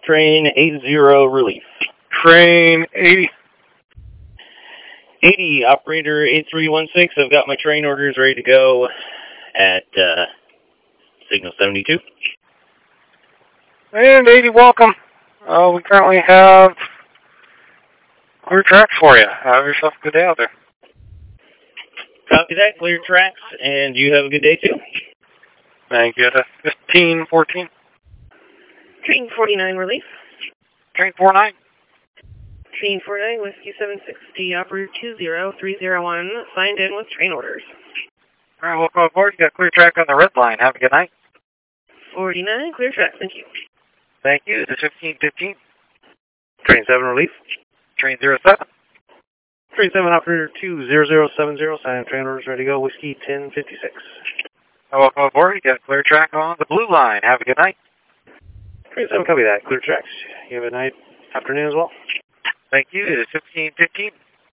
train 80 relief. Train 80. 80, operator 8316. I've got my train orders ready to go at signal 72. And 80, welcome. We currently have clear tracks for you. Have yourself a good day out there. Copy that, clear tracks, and you have a good day too. Thank you. 1514. Train 49 relief. Train 49. Train 49, Whiskey 760, operator 20301, signed in with train orders. All right, welcome aboard. You got clear track on the red line. Have a good night. 49, clear track, thank you. Thank you. This is 1515. Train 7 relief. Train 07. Train 7, operator 20070, signed train orders ready to go, Whiskey 1056. Welcome aboard. You got clear track on the blue line. Have a good night. Train 7, copy that, clear tracks. You have a nice afternoon as well. Thank you. It is 1515.